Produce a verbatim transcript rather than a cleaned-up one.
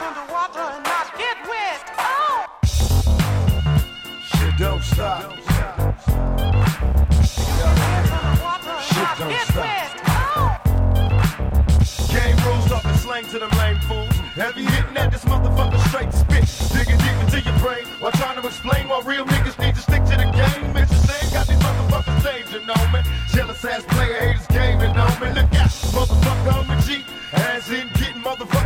underwater and not get wet. Oh! Shit don't stop. Shit don't stop. Game rules up and slang to them lame fools. Heavy hitting at this motherfucker straight spit. Digging deep into your brain while trying to explain why real niggas need to stick to the game. It's the same, got these motherfuckers saved, you know me. Jealous ass player haters gaming on me. Look out, motherfucker, I'm a G. As in getting motherfuckers.